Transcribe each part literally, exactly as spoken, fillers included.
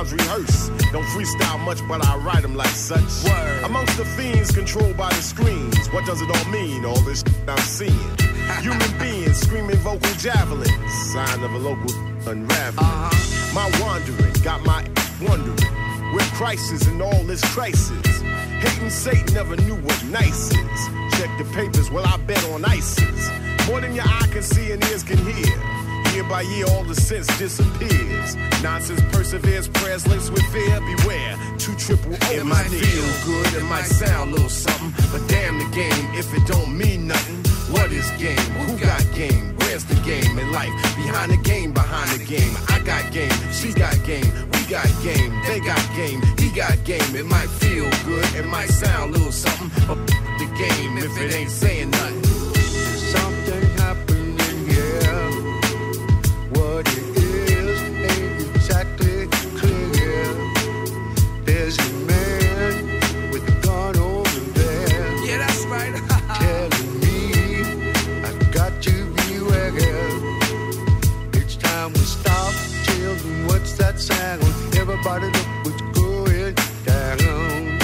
rehearse. Don't freestyle much, but I write them like such. Word. Amongst the fiends controlled by the screens, what does it all mean, all this shit I'm seeing? Human beings screaming vocal javelins, sign of a local unraveling. Uh-huh. My wandering got my wondering, where crisis and all this crisis. Hating Satan never knew what nice is. Check the papers, well I bet on ISIS. More than your eye can see and ears can hear. Year by year, all the sense disappears. Nonsense perseveres, prayers links with fear. Beware, two triple O's. It might feel good, it might sound a little something, but damn the game if it don't mean nothing. What is game? Who got game? Where's the game in life? Behind the game, behind the game. I got game, she got game, we got game, they got game, he got game. It might feel good, it might sound a little something, but the game if it ain't saying nothing. Something happening here. What it is ain't exactly clear. There's a man with a gun over there. Yeah, that's right. Telling me I got to beware. Each time we stop, children, what's that sound? Everybody look what's going down.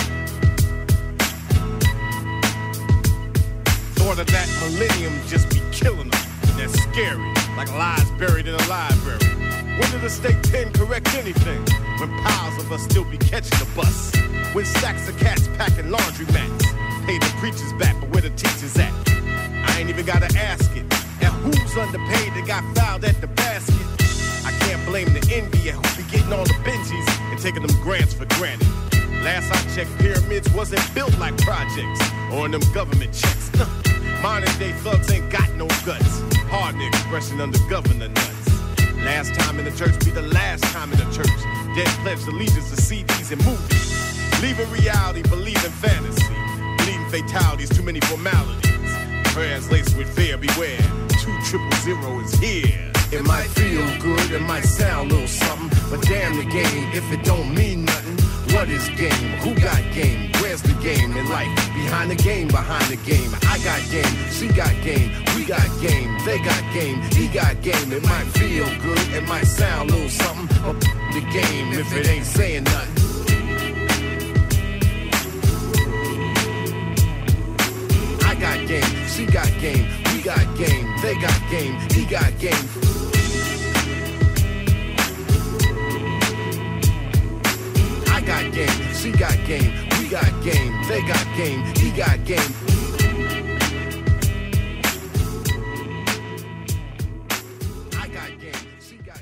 Thought of that millennium just be killing them. That's scary, like lies buried in a library. When did the state pen correct anything? When piles of us still be catching the bus. When stacks of cats packing laundry mats. Pay the preachers back, but where the teachers at? I ain't even gotta ask it. And who's underpaid that got fouled at the basket? I can't blame the envy at who be getting all the Benjis and taking them grants for granted. Last I checked, pyramids wasn't built like projects or in them government checks. Nah. Modern day thugs ain't got no guts. Hard expression under governor nuts. Last time in the church be the last time in the church. Dead pledged allegiance to C Ds and movies. Leaving reality, believing fantasy. Bleeding fatalities, too many formalities. Prayers laced with fear, beware. Two triple zero is here. It might feel good, it might sound a little something, but damn the game if it don't mean nothing. What is game? Who got game? Where's the game in life? Behind the game, behind the game. I got game, she got game, we got game, they got game, he got game. It might feel good, it might sound a little something, but the game if it ain't saying nothing. I got game, she got game, we got game, they got game, he got game. I got game, she got game, we got game, they got game, he got game. I got game, she got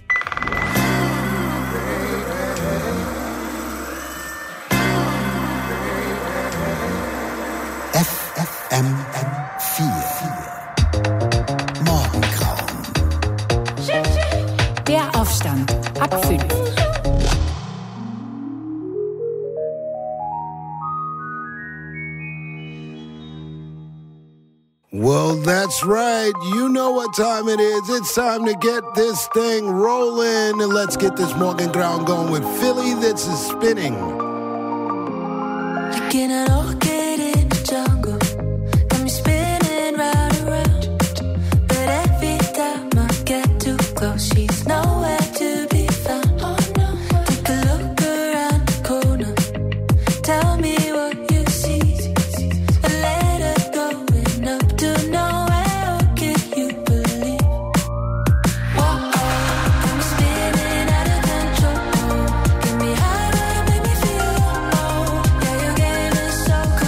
F F M vier. Morgengrauen. Der Aufstand ab fünf. Well, that's right. You know what time it is. It's time to get this thing rolling. And let's get this Morgengrauen going with Philly. This is spinning. I cannot get in the jungle. Got me spinning round and round. But every time I get too close, she's nowhere to be found. Oh, no. Take a look around the corner. Tell me what you see. A letter going up to nowhere. Or can you believe? Whoa, got me spinning out of control. Get me higher, make me feel low. Yeah, your game is so cold.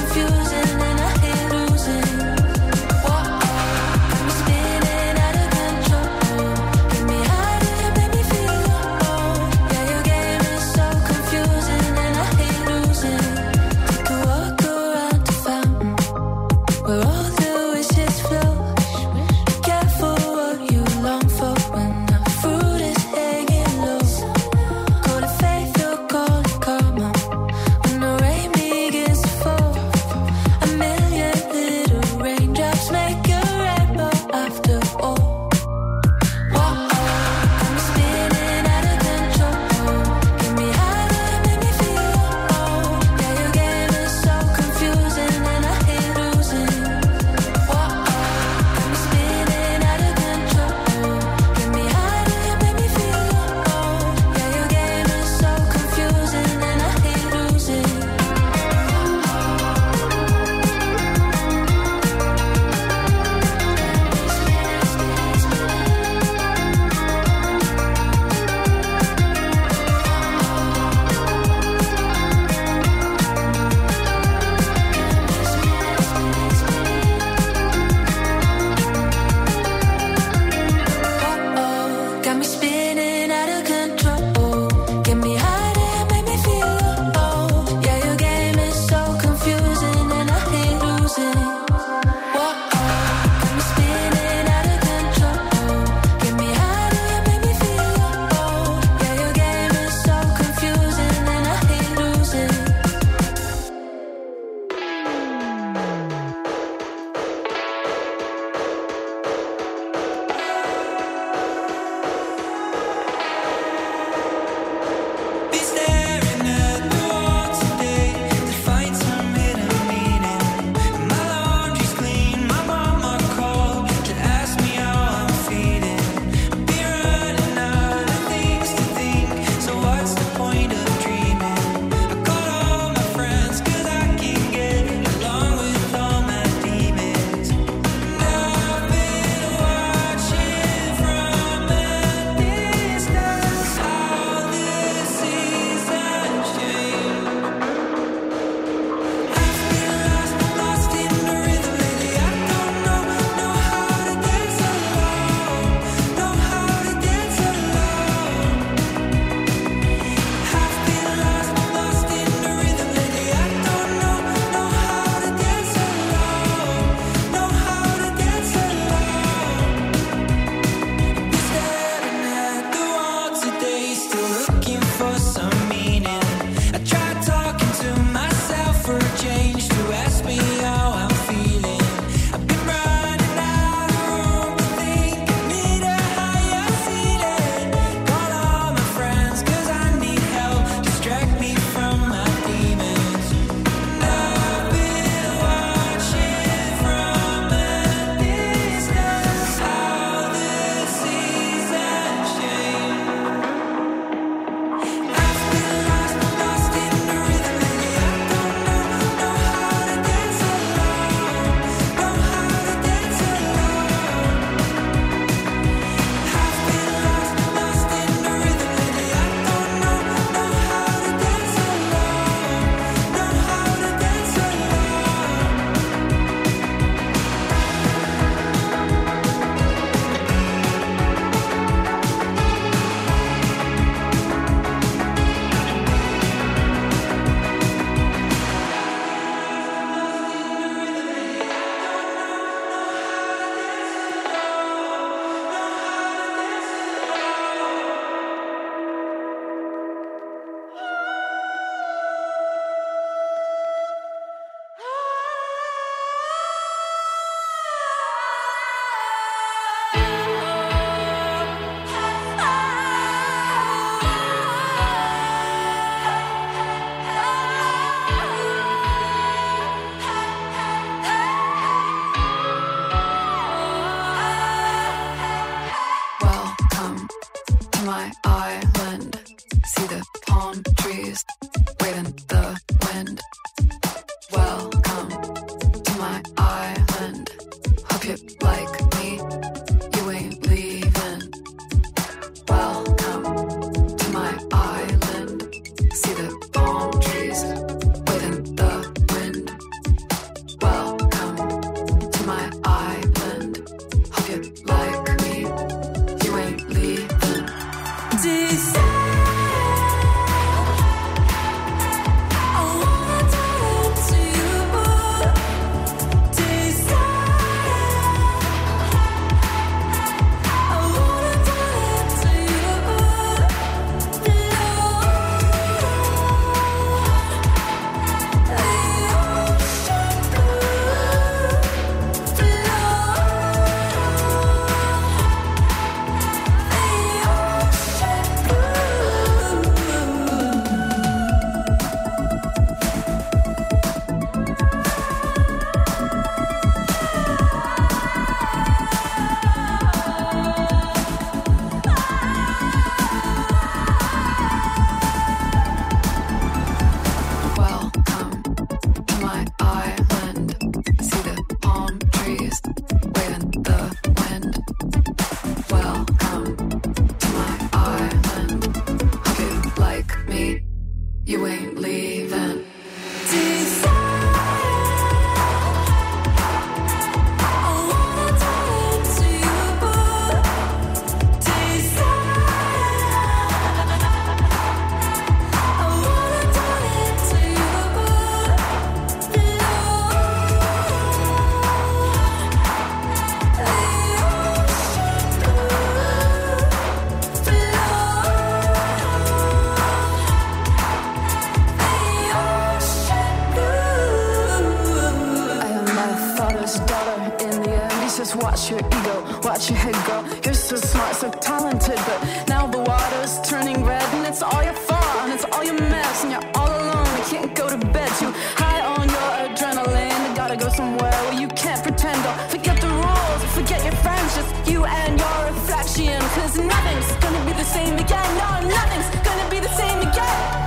trees, waving the wind. Welcome to my island. Hope you like me, you ain't leaving. Welcome to my island. See the palm trees, waving the wind. Welcome to my island. Hope you like me, you ain't leaving. Decide. Watch your ego, watch your head go. You're so smart, so talented, but now the water's turning red, and it's all your fault, and it's all your mess, and you're all alone. You can't go to bed, too high on your adrenaline. You gotta go somewhere where you can't pretend. Don't forget the rules, forget your friends, just you and your reflection. Cause nothing's gonna be the same again. No, nothing's gonna be the same again.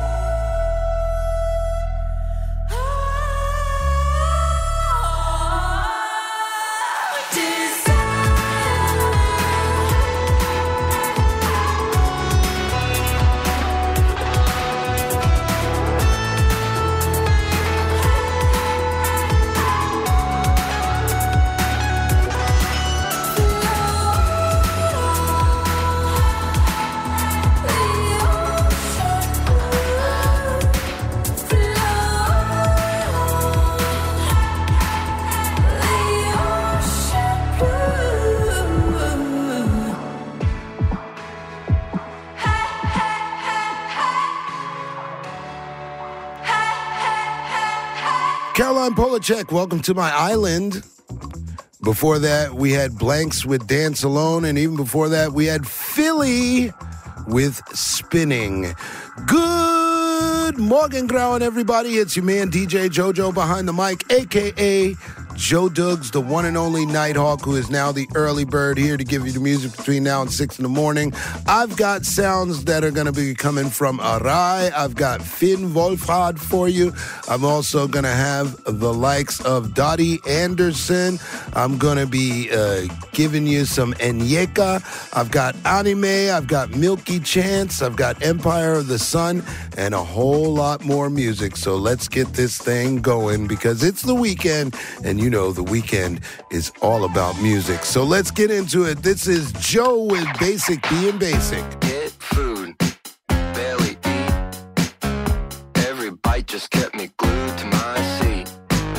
Caroline Polachek, welcome to my island. Before that, we had Blanks with Dance Alone, and even before that, we had Philly with Spinning. Good morning, ground, everybody. It's your man, D J JoJo, behind the mic, a k a. Joe Duggs, the one and only Nighthawk, who is now the early bird, here to give you the music between now and six in the morning. I've got sounds that are going to be coming from Arai. I've got Finn Wolfhard for you. I'm also going to have the likes of Dottie Anderson. I'm going to be uh, giving you some Enyeka. I've got anime. I've got Milky Chance. I've got Empire of the Sun, and a whole lot more music. So let's get this thing going, because it's the weekend, and you know the weekend is all about music. So let's get into it. This is Joe with Basic Being Basic. Get food, barely eat. Every bite just kept me glued to my seat.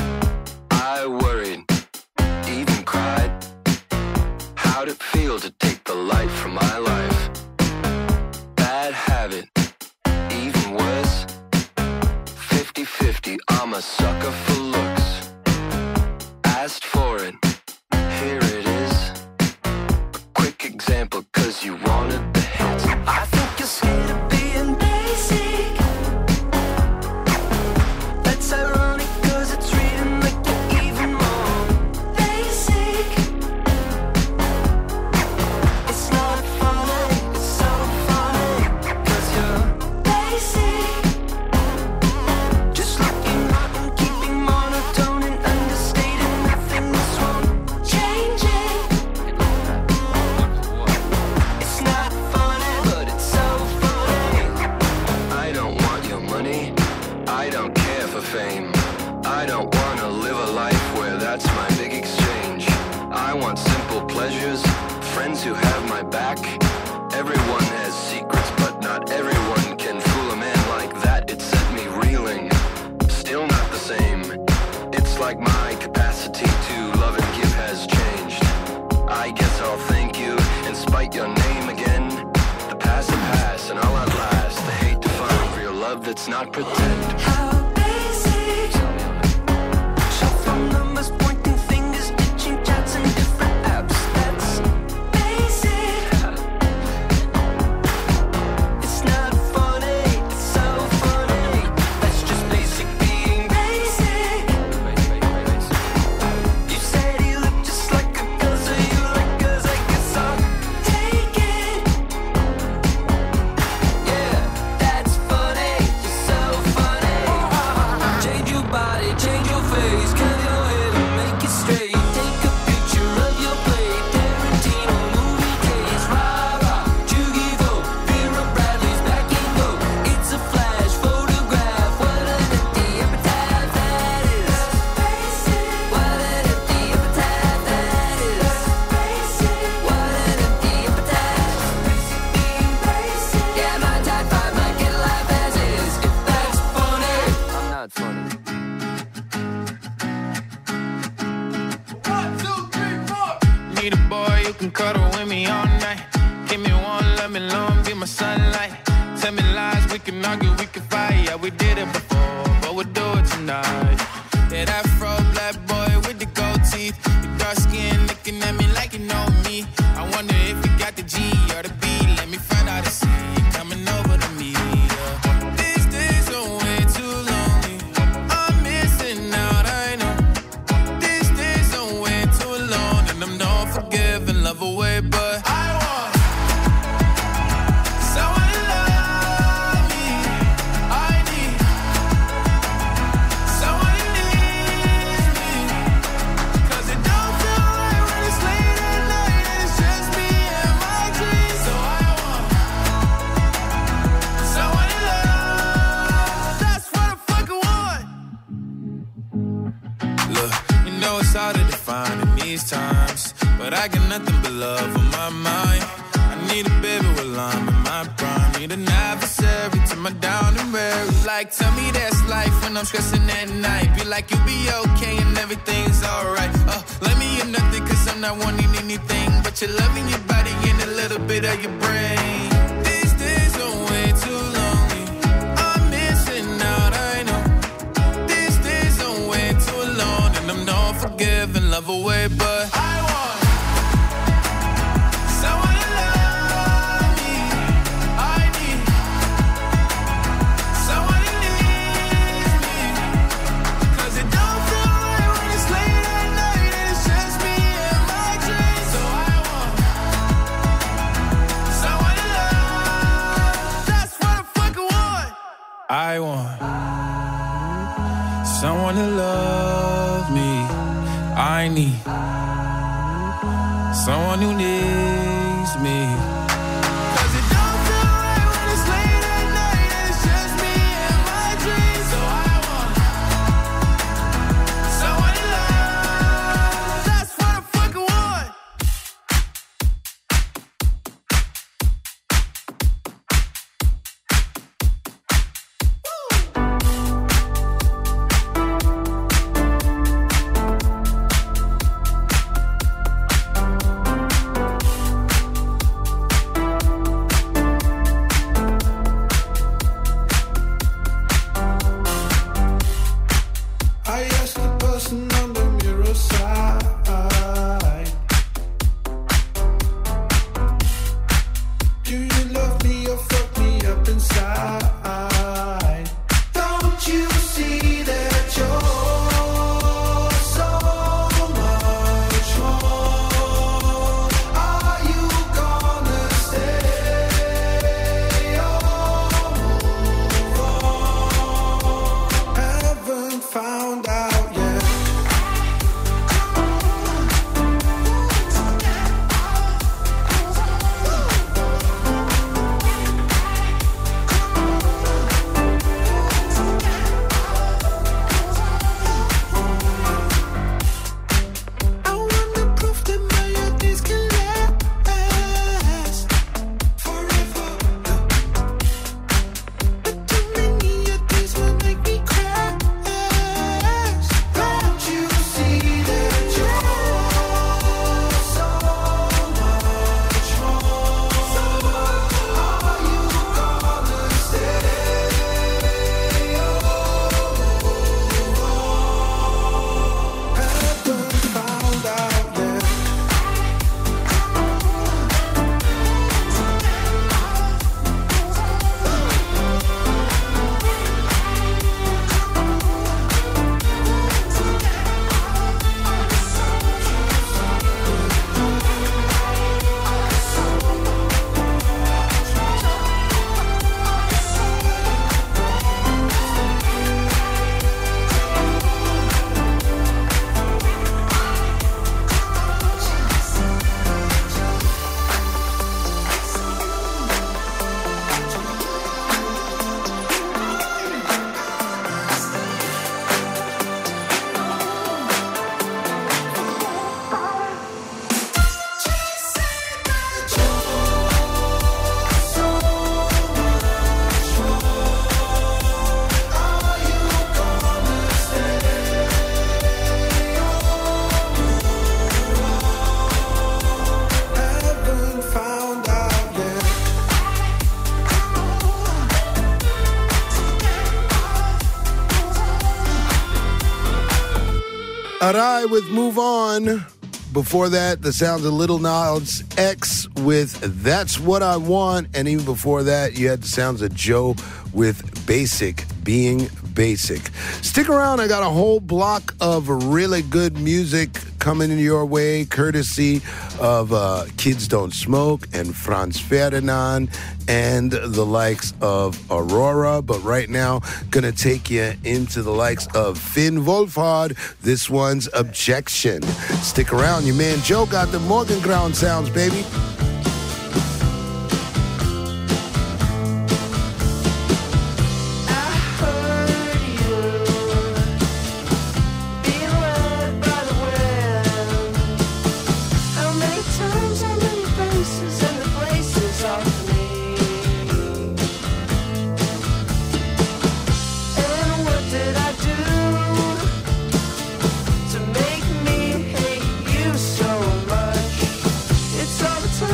I worried, even cried. How'd it feel to take the light from my life? Bad habit, even worse. fifty-fifty, I'm a sucker for looks. Asked for it, here it is. A quick example, cause you wanted the hits. I think you're scared of being basic. That's ironic, cause it's reading like you're even more basic. It's not funny, it's so funny, cause you're basic. I don't care for fame. I don't wanna live a life where that's my big exchange. I want simple pleasures, friends who have my back. Everyone has secrets, but not everyone can fool a man like that. It sent me reeling, still not the same. It's like my capacity to love and give has changed. I guess I'll thank you and spite your name again. The past will pass and I'll outlast the hate to find real love that's not pretend. How basic. Shuffle numbers, pointing fingers, ditching chats and different apps. That's basic. It's not funny, it's so funny. That's just basic being basic. You said he looked just like a girl, so you like girls, I guess I'll take it. Yeah, that's funny, you're so funny. Change your body, change your face, curl your hair and make it straight. Take a picture of your plate, Tarantino movie case. Rah rah, Jugivo, Vera Bradley's back in vogue. It's a flash photograph. What an empty epitaph that is. What an empty epitaph that is. What an empty epitaph. Yeah, my type five might get life as is. If that's funny, I'm not funny. Need a boy you can cuddle with me all night. Give me one, let me long, be my sunlight. Tell me lies, we can argue, we can fight. Yeah, we did it before, but we'll do it tonight. Yeah, that fro black boy with the gold teeth. Your dark skin looking at me like you know me. I wonder if you got the G or the B. Let me find out and see you coming over to me. Yeah. These days are way too lonely. I'm missing out, I know. These days are way too alone, and I'm not forgiving, love away, but I want someone to love me. I need someone who needs me. 'Cause it don't feel right when it's late at night and it's just me and my dreams. So I want someone to love. That's what I fucking want. Look, you know it's hard to define in these times, but I got nothing but love on my mind. I need a baby while I'm in my prime. Need an adversary to my down and weary. Like, tell me that's life when I'm stressing at night. Be like, you'll be okay and everything's alright. Uh, let me in nothing 'cause I'm not wanting anything but your love in your body and a little bit of your brain. These days are way too lonely. I'm missing out, I know. These days are way too alone, and I'm not forgiving, love away, but I want someone to love me. I need someone who needs me. 'Cause it don't feel right when it's late at night and it's just me and my dreams. So I want someone to love. That's what I fucking want. I want someone to love me. I need someone who needs me. 'Cause it don't feel right when it's late at night and it's just me and my dreams. So I want someone to love. That's what I fucking want. Arai with Move On. Before that, the sounds of Little Nas X with That's What I Want. And even before that, you had the sounds of Joe with Basic, Being Basic. Stick around. I got a whole block of really good music coming your way, courtesy of uh, Kids Don't Smoke and Franz Ferdinand and the likes of Aurora. But right now, gonna take you into the likes of Finn Wolfhard. This one's Objection. Stick around. Your man Joe got the Morgengrauen sounds, baby. To make me hate you so much. It's all the time.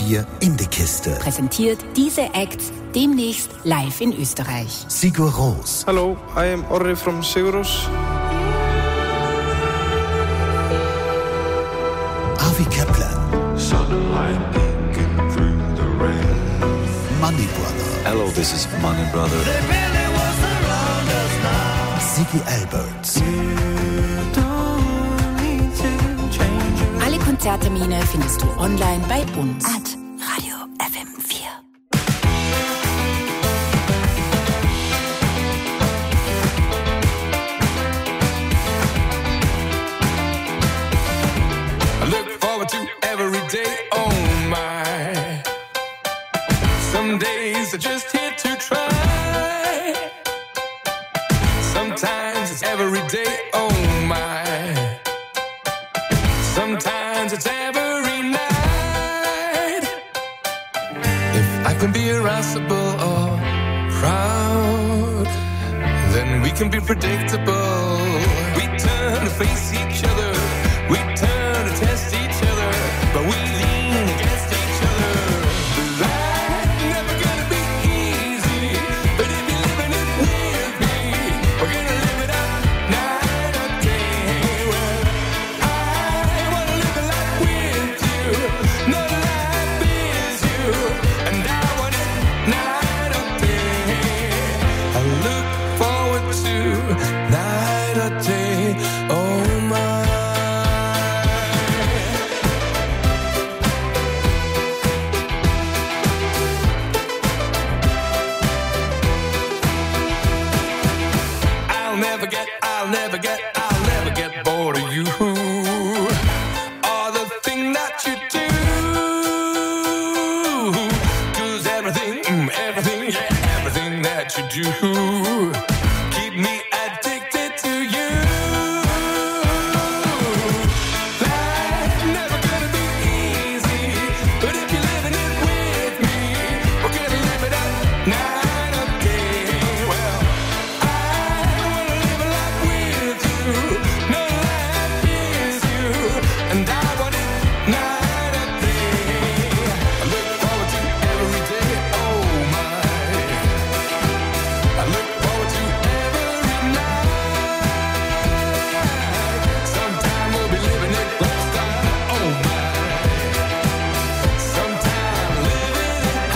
vier in die Kiste. Präsentiert diese Acts demnächst live in Österreich. Sigur Rós. Hello, I am Orri from Sigur Rós. Avi Kaplan. Sunlight peeking through the rain. Money Brother. Hello, this is Money Brother. Ziggy Alberts. Alle Konzerttermine findest du online bei uns. At Radio F M vier. I look forward to every day, oh my. Some days are just here to try. Sometimes it's every day, oh my. Sometimes it's every night. If I can be irascible or proud, then we can be predictable. We turn to face each other, we turn to test each other, but we lean against each other. Life's never gonna be easy, but if you're living it with me, we're gonna live it up night or day. Well, I wanna live a life with you, no life is you, and I want it night or day. I look forward to night or day, oh my. I'll never get, I'll never get, I'll never get bored of you. Or the thing that you do. 'Cause everything, mm, everything, yeah, everything that you do, keep me addicted to you. Life's never gonna be easy, but if you're living it with me, we're gonna live it up night or day. Well, I wanna live a life with you, no life is you, and I want it night or day. I look forward to every day, oh my. I look forward to every night. Sometime we'll be living it rock star, oh my. Sometime living it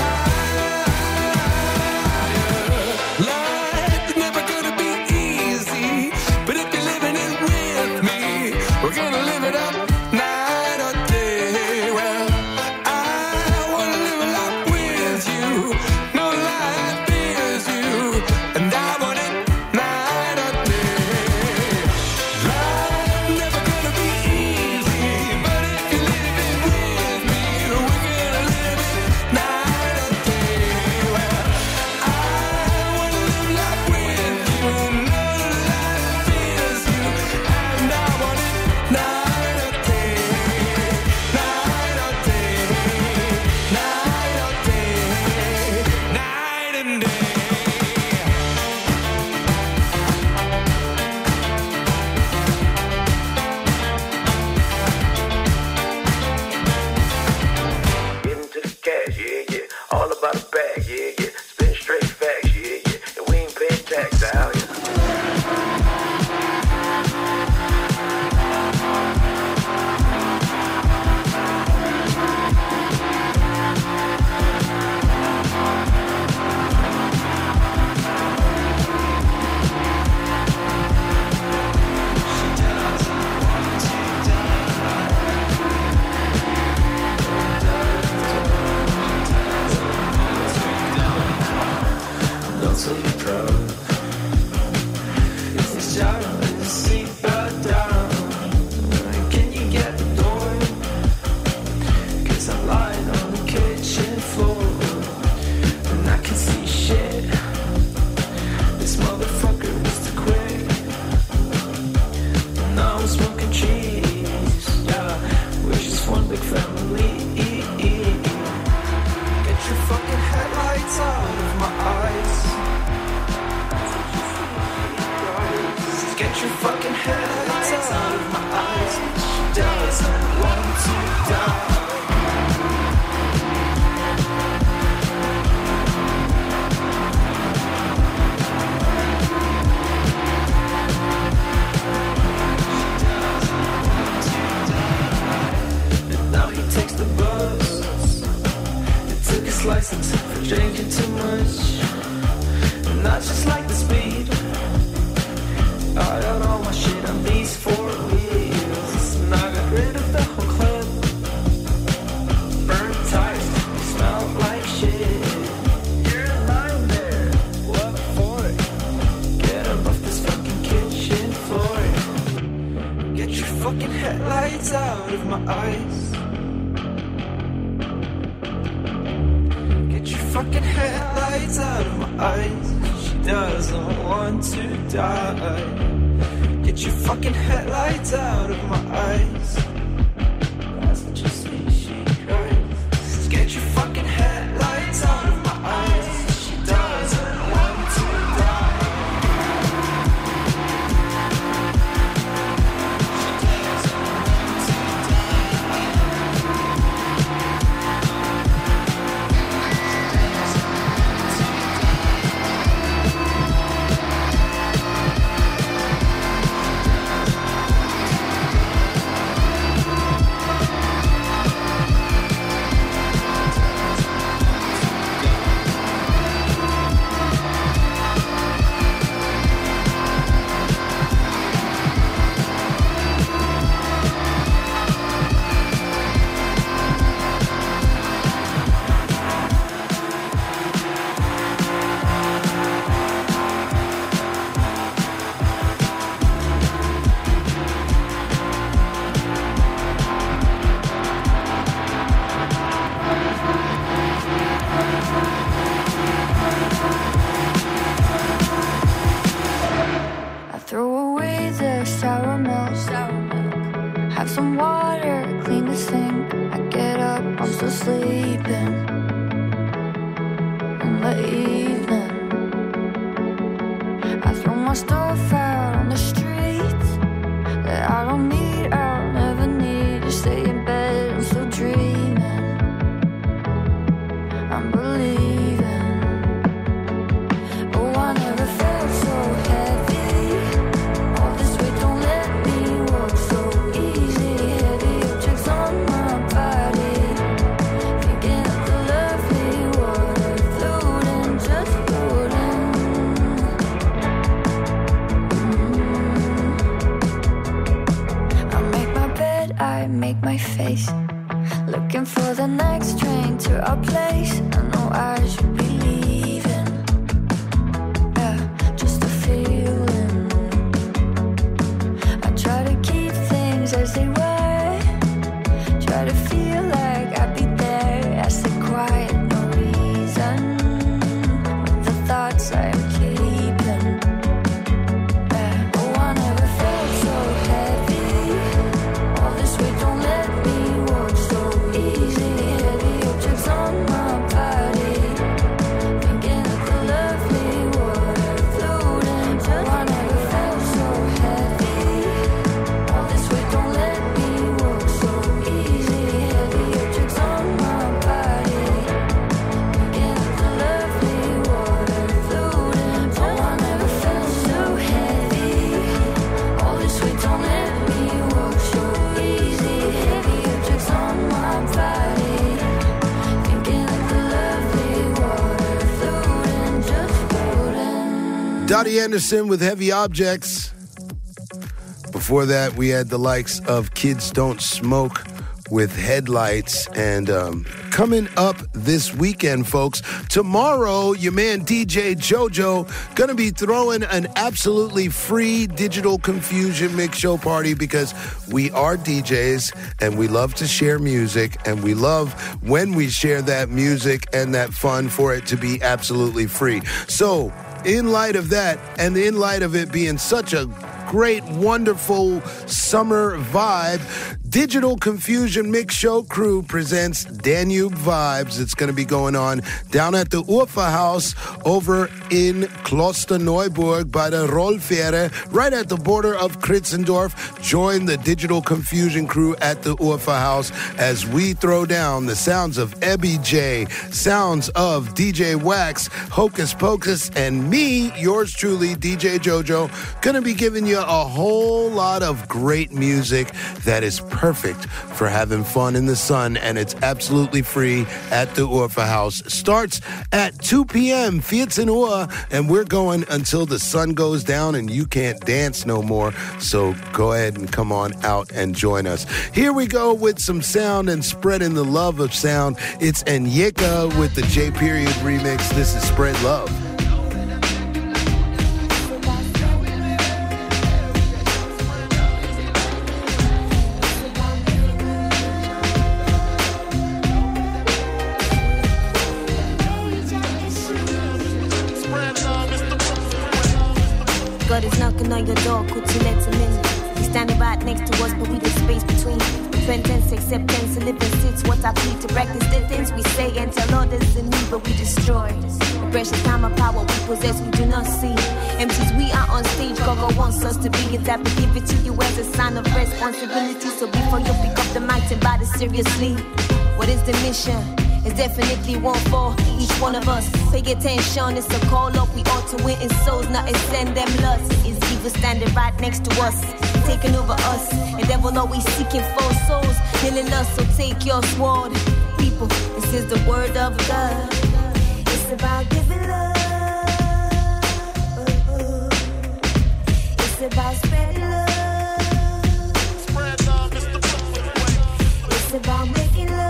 higher. Life's never gonna be easy, but if you're living it with me, we're gonna live it up night or day. Well, I wanna live a life with you, no life is you, and I want it night or day. Life's never gonna be easy, but if you live it with me, we're gonna live it night or day. Well, I wanna live life with you, no life is you, and I want it night or day, night or day, night or day, night and day. Getting to the cash, yeah, yeah. All about the bag, yeah, yeah. Spin straight facts, yeah, yeah. And we ain't paying tax out here. Not so proud. It's the shadow in the seat, but down. Can you get the door? 'Cause I'm lying on the kitchen floor, and I can see shit. This motherfucker is too quick. Now I'm smoking cheese. Yeah, we're just one big family. Get your fucking headlights out of my eyes. Get your fucking headlights out of my eyes. She doesn't want to die. headlights out of my eyes. Get your fucking headlights out of my eyes. She doesn't want to die. Get your fucking headlights out of my eyes. That's what you see, she cries. Get your fucking headlights out of my eyes. She doesn't want to die. Throw away the sour milk. Have some water, clean the sink. I get up, I'm still sleeping. In the evening, I throw my stuff out on the streets that I don't need, I'll never need. Just stay in bed, I'm still dreaming. I'm believing. Oh, I never felt so heavy. Make my face, looking for the next train to our place. I know I should be leaving, yeah, just a feeling. I try to keep things as they were, try to feel like I'd be there. I sit quiet, no reason, with the thoughts I'm keeping, yeah. Oh, I never felt so heavy. All this weight don't let me walk so easy. Heavy objects on my body, thinking of the lovely water floating. Oh, I never felt so heavy. All this weight don't let me walk so easy. Heavy objects on my body, thinking of the lovely water floating. Oh, I never felt so heavy. All this weight don't let me walk so easy. Heavy objects on my body, thinking of the lovely water floating, just floating. Dottie Anderson with Heavy Objects. Before that, we had the likes of Kids Don't Smoke with Headlights. And um, coming up this weekend, folks, tomorrow, your man D J JoJo gonna be throwing an absolutely free Digital Confusion Mix Show party, because we are D Js and we love to share music, and we love when we share that music and that fun for it to be absolutely free. So in light of that, and in light of it being such a great, wonderful summer vibe, Digital Confusion Mix Show crew presents Danube Vibes. It's going to be going on down at the Urfa House over in Klosterneuburg by the Rollfähre, right at the border of Kritzendorf. Join the Digital Confusion crew at the Urfa House as we throw down the sounds of Ebby J, sounds of D J Wax, Hocus Pocus, and me, yours truly, D J JoJo, going to be giving you a whole lot of great music that is perfect for having fun in the sun, and it's absolutely free at the Urfa House. Starts at two p.m., vierzehn Uhr, and we're going until the sun goes down and you can't dance no more. So go ahead and come on out and join us. Here we go with some sound and spreading the love of sound. It's Enyeka with the J Period remix. This is Spread Love. God is knocking on your door, could you let him in? He's standing right next to us, but we the space between. Repentance, acceptance, and living sits what I plead to practice the things we say and tell others in need, but we destroy. The precious time and power we possess, we do not see. Empties we are on stage, God wants us to be. It's that we give it to you as a sign of responsibility. So before you pick up the mic, and bite it seriously. What is the mission? It's definitely one for each one of us. Pay attention, it's a call up. We ought to win in souls, not send them lust. It's evil standing right next to us, taking over us. And devil always seeking for souls, killing us. So take your sword, people. This is the word of God. It's about giving love. It's about spreading love. It's about making love.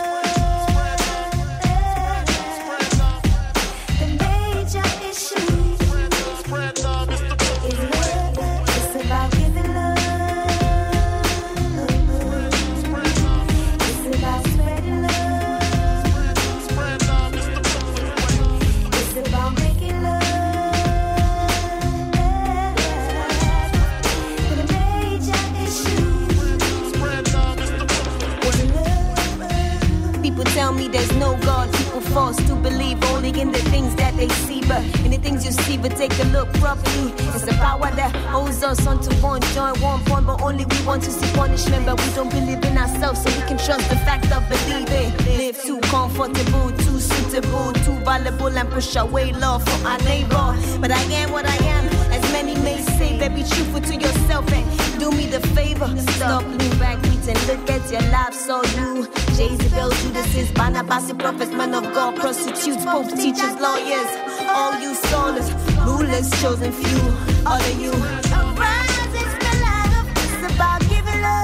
Tell me there's no God. People forced to believe only in the things that they see, but in the things you see, but take a look properly. It's the power that holds us onto one joint, one point, but only we want to see punishment, but we don't believe in ourselves, so we can trust the fact of believing. Live too comfortable, too suitable, too valuable, and push away love for our neighbor. But I am what I am, as many may say. Baby, truthful to yourself and do me the favor. Stop, lean back, and look at your life. So you, Jezebel, Judas, Barnabas, prophets, men of God, prostitutes, popes, teachers, lawyers, all you scholars, rulers, chosen few, all of you. Arise and spell out of this about giving love.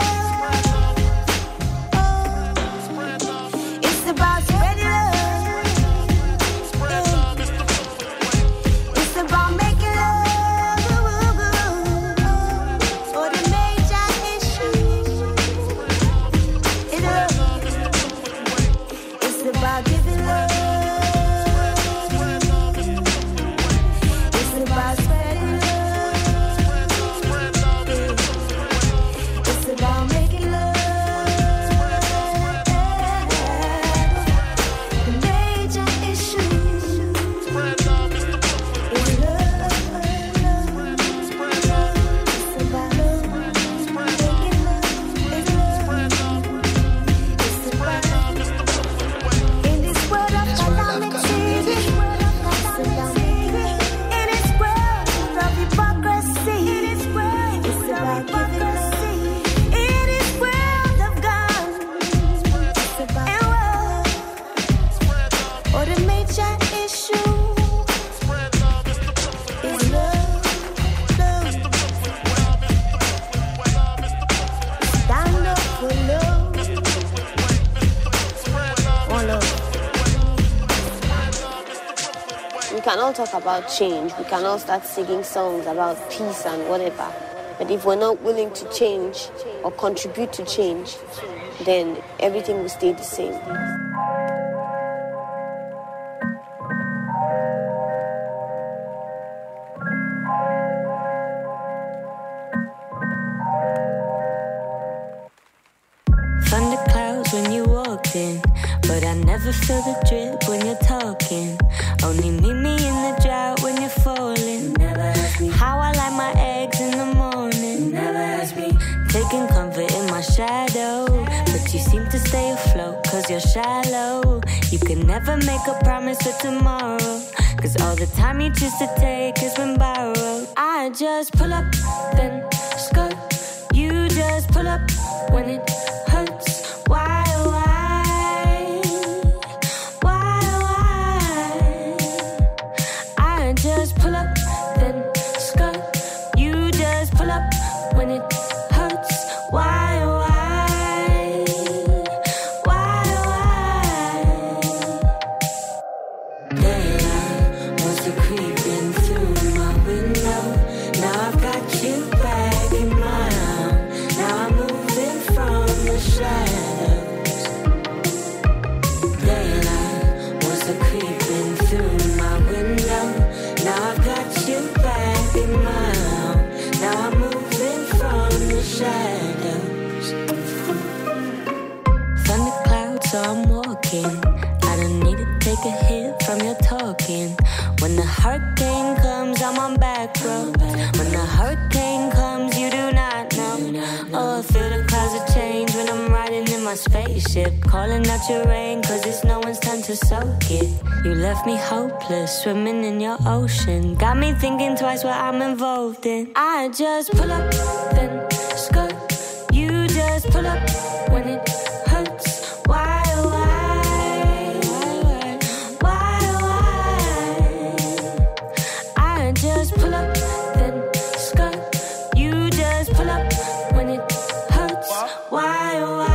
It's about spreading love. It's about making love. For the major issues. It's about giving love. It's about spreading love. It's about making love. The major issues is love. It's about love. Making love is love. It's about in this world of calamity, in this world of hypocrisy, in this world it's about giving love. In this world of God, it's about love. Or the major issue is love, love. Stand up for love, one love. We can all talk about change. We can all start singing songs about peace and whatever. But if we're not willing to change or contribute to change, then everything will stay the same. Thunder clouds when you walked in, but I never feel the drip when you're talking. Only meet me in the drought when you're falling. Never ask me how I like my eggs in the morning. Never ask me taking comfort in my shadow, but you seem to stay afloat cause you're shallow. You can never make a promise for tomorrow, cause all the time you choose to take has been borrowed. I just pull up, then skirt. You just pull up when it hurts. Why, why? Why, why? I just pull up, then skirt. You just pull up when it hurts. Why, why? Why, why? Daylight wants to creep in through my window. Now I've got you back in my arms. Now I'm moving from shadows. Thunder clouds, so I'm walking. I don't need to take a hit from your talking. When the hurricane comes, I'm on back roads. When the hurricane comes, you do not know. Oh, I feel the clouds of change when I'm riding in my spaceship. Calling out your rain, cause it's no one's time to soak it. You left me hopeless, swimming in your ocean. Got me thinking twice what I'm involved in. I just pull up, then skirt. You just pull up when it hurts. Why, why, why, why? I just pull up, then skirt. You just pull up when it hurts. Why, why?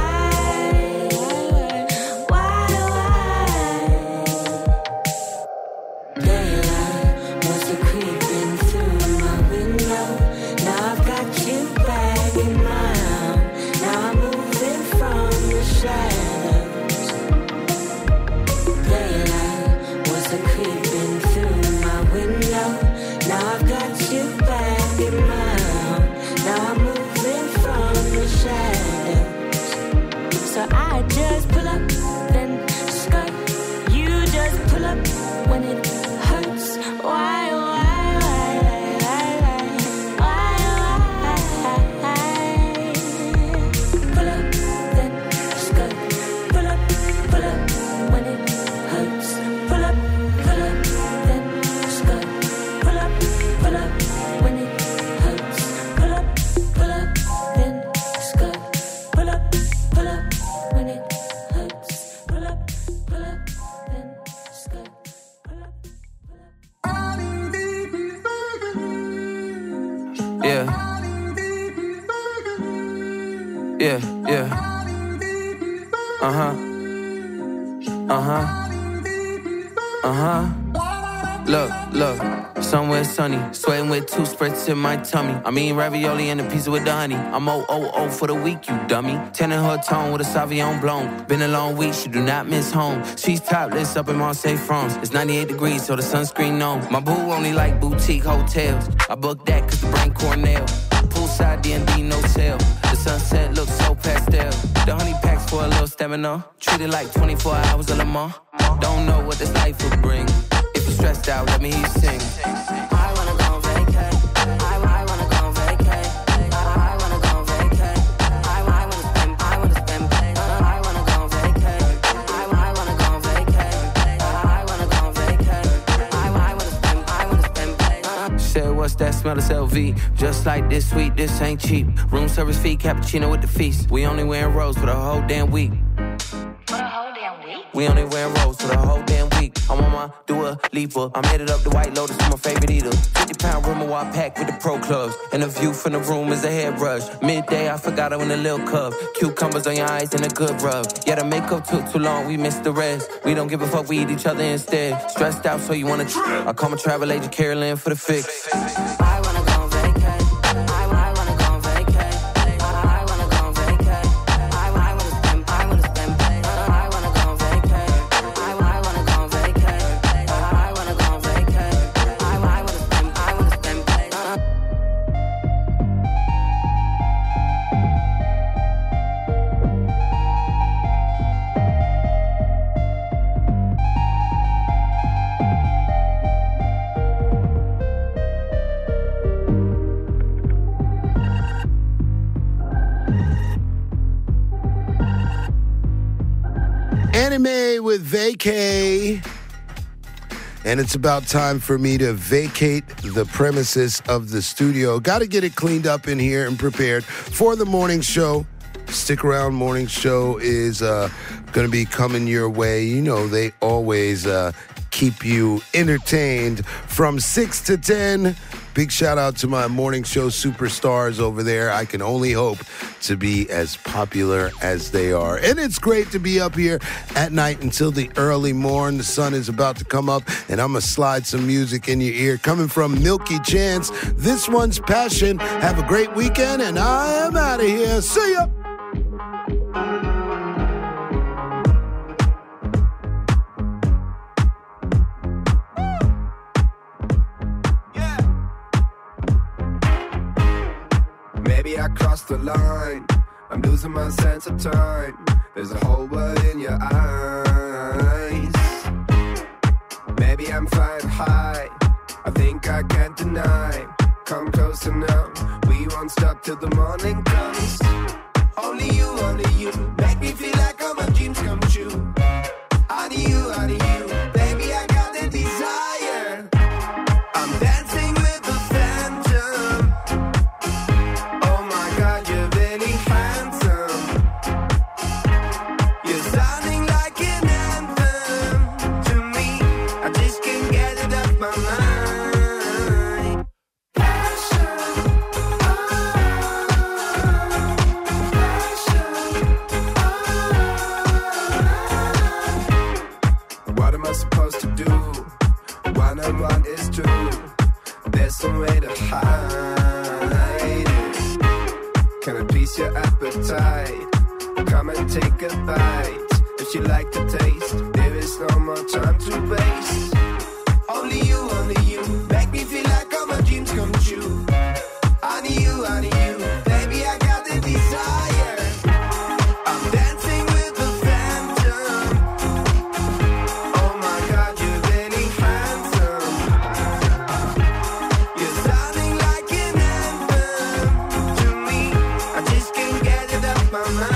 So I just pull up, then skirt. You just pull up when it hurts. Why, why, why, why, why, why? Pull up, then skirt. Pull up, pull up when it hurts. Pull up, pull up, then skirt. Pull up, pull up when it hurts. Pull up, pull up, then skirt. Pull up, pull up. When it hurts, pull up, pull up, then skirt. Pull up, pull up. Yeah. Yeah, yeah. Uh-huh. Uh-huh. Uh-huh. Look, look, somewhere sunny, sweating with two spritz in my tummy. I mean ravioli and a pizza with the honey. I'm O O O for the week, you dummy. Ten in her tone with a Sauvignon Blanc. Been a long week, she do not miss home. She's topless up in Marseille, France. It's ninety-eight degrees, so the sunscreen on. My boo only like boutique hotels. I booked that cause the brain Cornell. Poolside D and D, no sale. The sunset looks so pastel. The honey packs for a little stamina. Treat it like twenty-four hours of Le Mans. Don't know what this life will bring. If you're stressed out, let me hear you sing. I wanna go on vacay. I, I wanna go on vacay. I, I wanna go on vacay. I, I wanna spend, I wanna spend. I wanna go on vacay. I, I wanna go on vacay. I wanna go on vacay. I, I wanna spend, I wanna spend. Said, what's that smell? It's L V. Just like this sweet, this ain't cheap. Room service fee, cappuccino with the feast. We only wearing rose for the whole damn week. For the whole damn week? We only wearing rose for the whole damn week. I'm on my Dua Lipa. I'm headed up the White Lotus to my favorite eater. fifty pound room I packed with the pro clubs. And the view from the room is a hairbrush. Midday, I forgot I went a little cup. Cucumbers on your eyes and a good rub. Yeah, the makeup took too long, we missed the rest. We don't give a fuck, we eat each other instead. Stressed out, so you wanna trip. I call my travel agent Carolyn for the fix. I wanna go on vacay. I, I wanna go on vacay. I, I wanna go on vacay. I, I wanna spend, I wanna spend. I wanna go on vacay. I, I wanna go on vacay. I, I wanna go on vacay. I, I wanna spend, I wanna spend. Anime with Vacay. And it's about time for me to vacate the premises of the studio. Got to get it cleaned up in here and prepared for the morning show. Stick around. Morning show is uh, going to be coming your way. You know, they always uh, keep you entertained from six to ten. Big shout out to my morning show superstars over there. I can only hope to be as popular as they are. And it's great to be up here at night until the early morn. The sun is about to come up, and I'm going to slide some music in your ear. Coming from Milky Chance, this one's Passion. Have a great weekend, and I am out of here. See ya! Maybe I crossed the line. I'm losing my sense of time. There's a whole world in your eyes. Maybe I'm flying high, I think I can't deny. Come closer now, we won't stop till the morning comes. Only you, only you, make me feel like all my dreams come true. Only you, only you, baby, I got the desire. I'm dancing with the phantom. Oh my God, you're really handsome. You're sounding like an anthem to me. I just can't get it off my mind. Passion, what am I supposed to do? One on one is true. There's some way to hide it. Can I please your appetite? Come and take a bite. If you like the taste, there is no more time to waste. Only you, only you, make me feel like all my dreams come true. Only you, only you, baby, I got the desire. I'm dancing with the phantom. Oh my God, you're really handsome. You're sounding like an anthem to me. I just can't get it off my mind.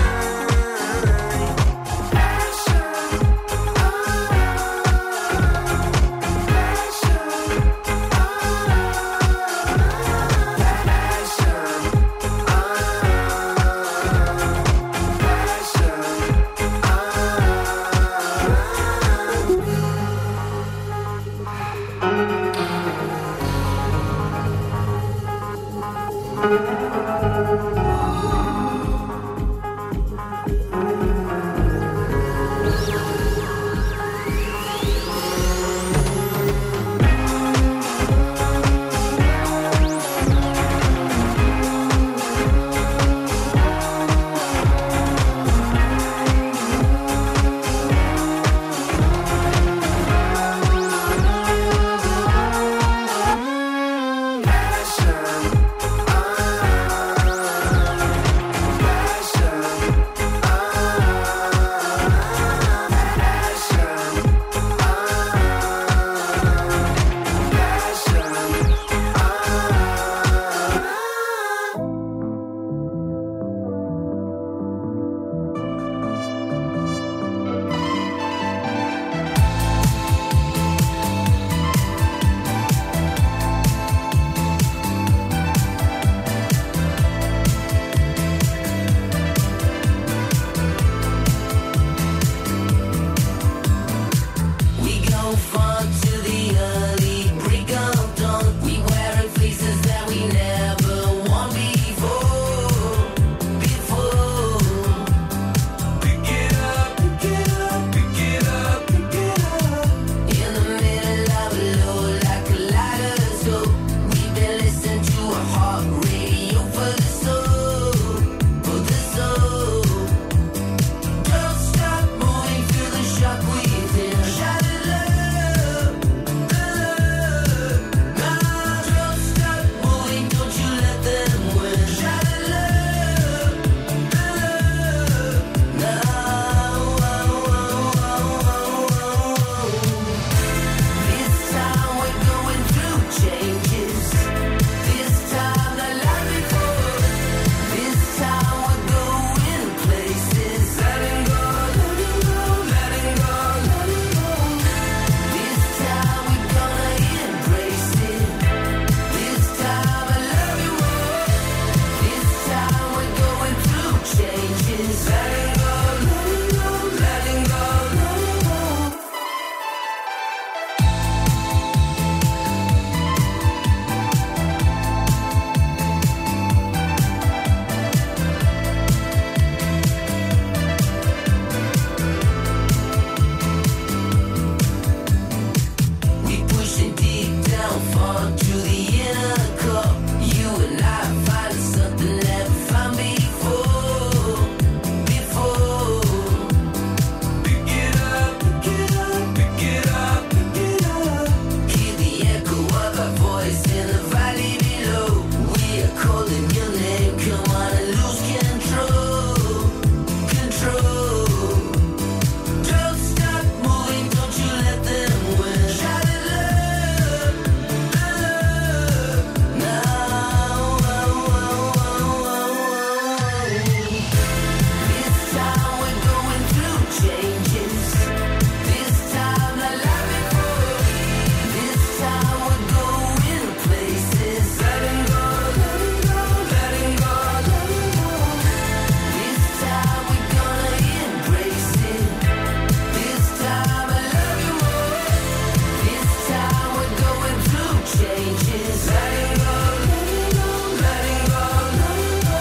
Voice in the valley below. We hear calling your name. Come on and lose control, control. Don't stop moving, don't you let them win. Shout it loud, loud. Now, oh, oh, oh, oh. This time we're going through changes. This time not like before. This time we're going places. Letting go, letting go, letting go, letting go. This time we're gonna embrace it. This time I love you more. This time we're going through changes. Letting go, letting go, letting go, letting go.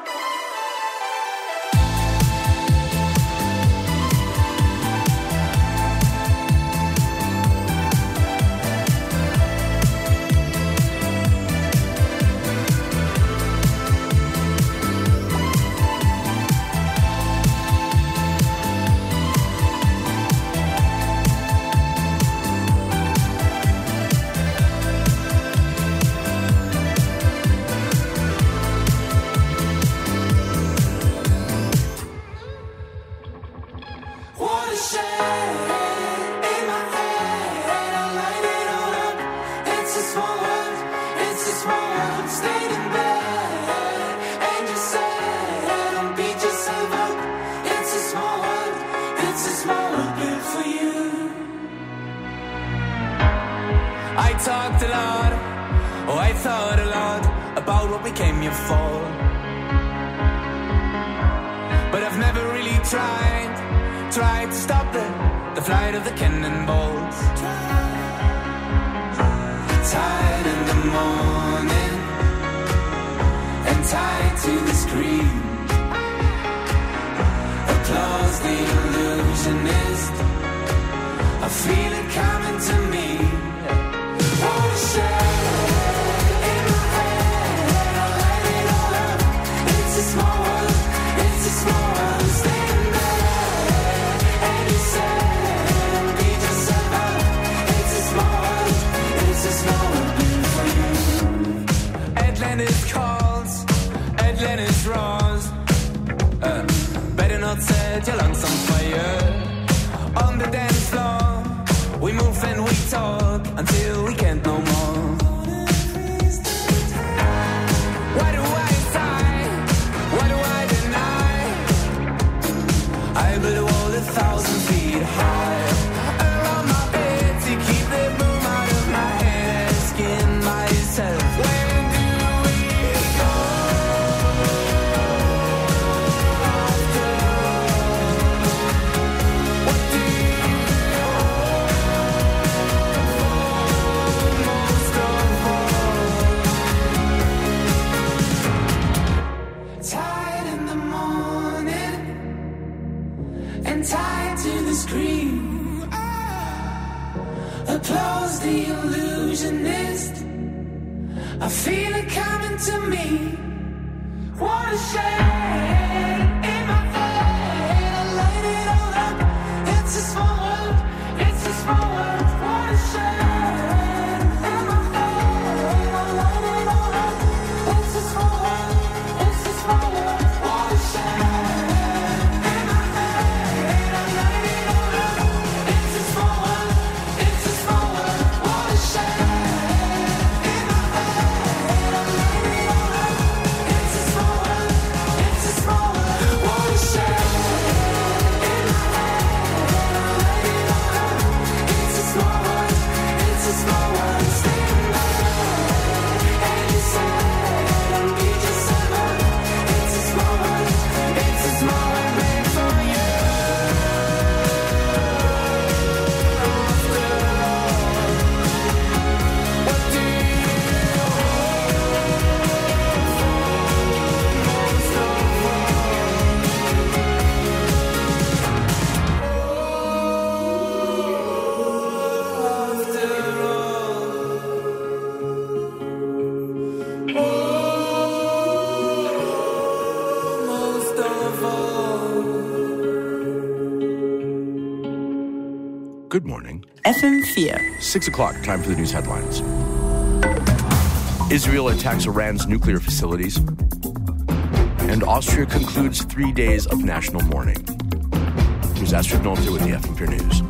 What a shame in my head, I light it all up. It's a small world, it's a small world. Stayed in bed and you said, don't beat yourself up. It's a small world, it's a small world built for you. I talked a lot, oh I thought a lot about what we came here for. But I've never really tried, tried to stop the, the flight of the cannonballs. Tired in the morning and tied to the screen. Applause the illusionist, I feel it coming to me. What a shame in my head, I light it all up. It's a small world, it's a small world. Stay in bed and you said, don't beat yourself up. It's a small world, it's a small world built for you. Atlantis calls, Atlantis roars. Uh, better not set your lungs on fire. On the dance floor, we move and we talk until we can't no more. Why do I sigh? Why do I deny? I build a wall a thousand feet high around my bed to keep the boom out of my head, asking myself, when do we go? After what do you most of all? Tired in the morning and tied to the screen. Applause the illusionist, I feel it coming to me. What a shame in my head, I light it all up. It's a small world, it's a small world. What a shame in my head, I light it all up. It's a small world, it's a small world. What a shame in my head, I light it all up. It's a small world, it's a small world. What a shame in my head, I light it all up. It's a small world, it's a small world. What a shame in my head, I light it all up. It's a small world, it's a small world. Stay in bed and you said, don't beat yourself up. It's a small world, it's a small world made for you. After all, what do you most of all? After all, most of all. Good morning. F M vier. Six o'clock, time for the news headlines. Israel attacks Iran's nuclear facilities. And Austria concludes three days of national mourning. Here's Astrid Nolte with the F M Pure News.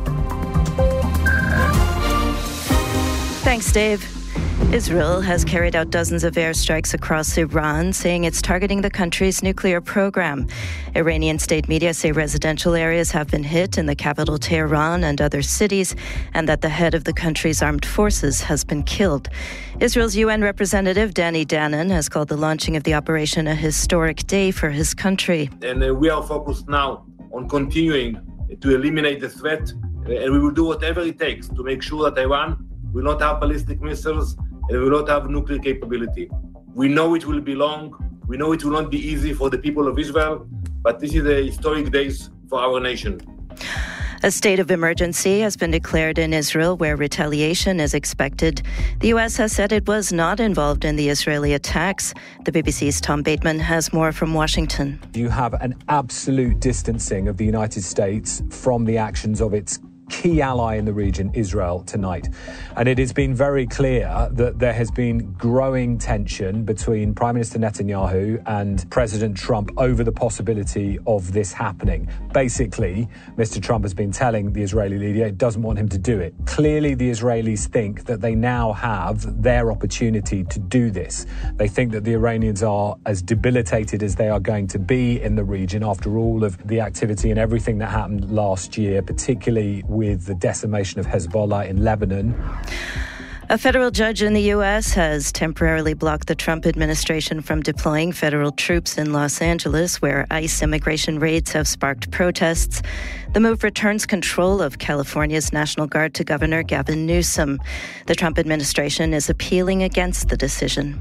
Thanks, Dave. Israel has carried out dozens of airstrikes across Iran, saying it's targeting the country's nuclear program. Iranian state media say residential areas have been hit in the capital Tehran and other cities, and that the head of the country's armed forces has been killed. Israel's U N representative, Danny Danon, has called the launching of the operation a historic day for his country. And uh, we are focused now on continuing to eliminate the threat, uh, and we will do whatever it takes to make sure that Iran will not have ballistic missiles and will not have nuclear capability. We know it will be long. We know it will not be easy for the people of Israel, but this is a historic days for our nation. A state of emergency has been declared in Israel, where retaliation is expected. The U S has said it was not involved in the Israeli attacks. The B B C's Tom Bateman has more from Washington. You have an absolute distancing of the United States from the actions of its key ally in the region, Israel, tonight. And it has been very clear that there has been growing tension between Prime Minister Netanyahu and President Trump over the possibility of this happening. Basically, Mister Trump has been telling the Israeli leader he doesn't want him to do it. Clearly, the Israelis think that they now have their opportunity to do this. They think that the Iranians are as debilitated as they are going to be in the region after all of the activity and everything that happened last year, particularly with the decimation of Hezbollah in Lebanon. A federal judge in the U S has temporarily blocked the Trump administration from deploying federal troops in Los Angeles, where ICE immigration raids have sparked protests. The move returns control of California's National Guard to Governor Gavin Newsom. The Trump administration is appealing against the decision.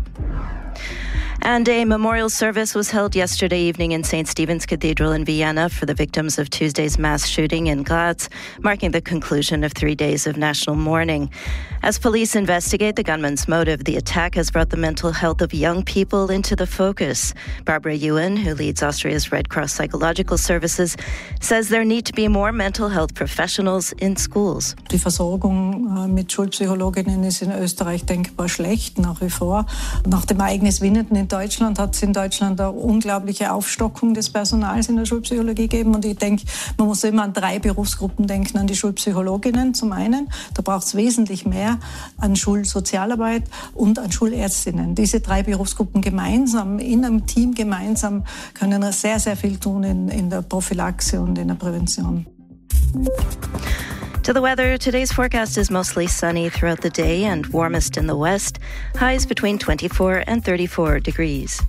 And a memorial service was held yesterday evening in Saint Stephen's Cathedral in Vienna for the victims of Tuesday's mass shooting in Graz, marking the conclusion of three days of national mourning. As police investigate the gunman's motive, the attack has brought the mental health of young people into the focus. Barbara Ewan, who leads Austria's Red Cross Psychological Services, says there need to be more mental health professionals in schools. Die Versorgung mit Schulpsychologinnen ist in Österreich denkbar schlecht, nach wie vor. Nach dem Ereignis Winnerton in Deutschland hat es in Deutschland eine unglaubliche Aufstockung des Personals in der Schulpsychologie gegeben. Und ich denke, man muss immer an drei Berufsgruppen denken. An die Schulpsychologinnen zum einen. Da braucht es wesentlich mehr an Schulsozialarbeit und an Schulärztinnen. Diese drei Berufsgruppen gemeinsam, in einem Team gemeinsam, können sehr, sehr viel tun in, in der Prophylaxe und in der Prävention. To the weather, today's forecast is mostly sunny throughout the day and warmest in the west. Highs between twenty-four and thirty-four degrees.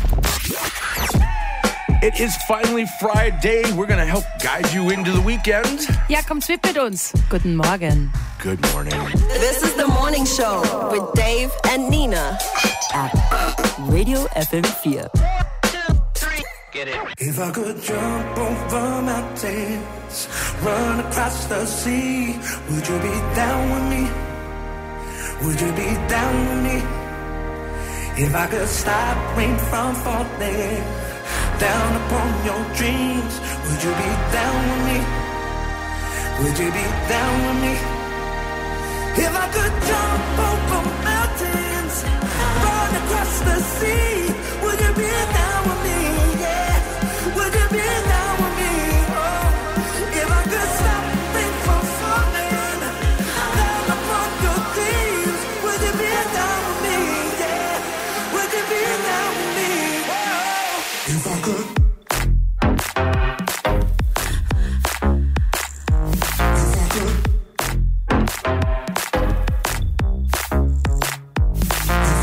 It is finally Friday. We're going to help guide you into the weekend. Ja, kommt mit mit uns. Guten Morgen. Good morning. This is the morning show with Dave and Nina at Radio F M four. Get it. If I could jump over mountains, run across the sea, would you be down with me? Would you be down with me? If I could stop rain from falling down upon your dreams, would you be down with me? Would you be down with me? If I could jump over mountains, run across the sea, would you be down with me? Would you be down with me? Oh, if I could stop rain from falling down upon your dreams, would you be down with me? Yeah, would you be down with me? Oh, if I could. If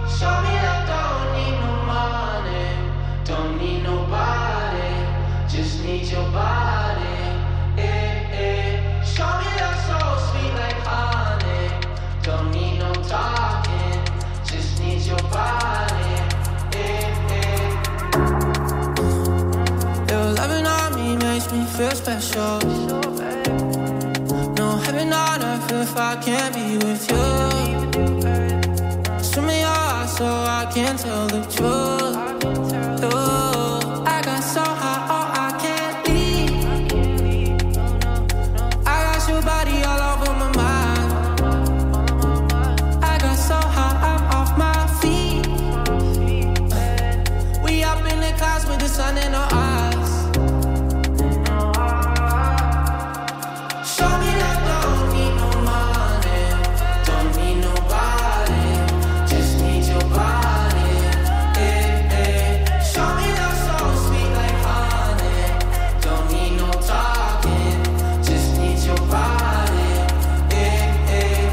Show me that don't need no money, don't need nobody, just need your body. Eh, eh. Show me that so sweet like honey, don't need no talking, just need your body. Eh, eh. Your loving on me makes me feel special. No heaven on earth if I can't be with you. Show me your eyes so I can tell the truth. Ooh, I got so high, oh I can't leave. I got your body all over my mind. I got so high, I'm off my feet. We up in the clouds with the sun in our eyes. Show me that don't need no money, don't need nobody, just need your body. Eh, eh. Show me that so sweet like honey, don't need no talking, just need your body. Eh, eh.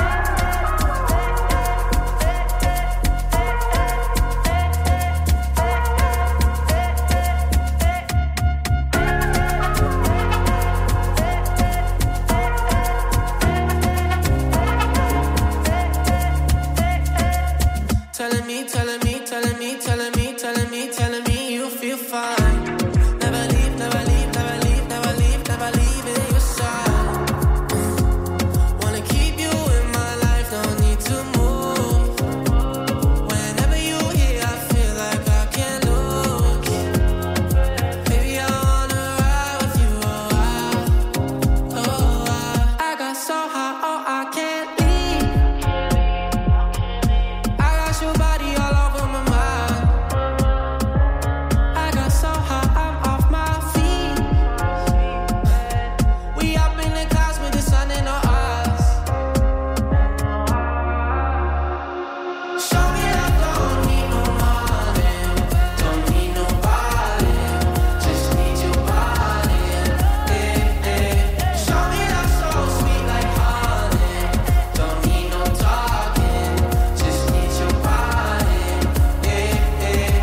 Telling me, telling me, telling me, telling me, telling me, telling me you feel fine. Never leave, never leave, never leave, never leave, never leave in your side. Wanna keep you in my life, don't need to move. Whenever you're here, I feel like I can't lose. Baby, I wanna ride with you a while. Oh, I, I got so high, oh, I can't leave. I got your body all over my mind. I got so high, I'm off my feet. We up in the clouds with the sun in our eyes. Show me that don't need no money, don't need nobody, just need your body. Eh, eh. Show me that so sweet like honey, don't need no talking, just need your body. Eh, eh.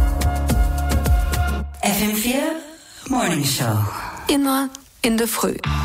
F M vier Morning Show. Immer in der Früh.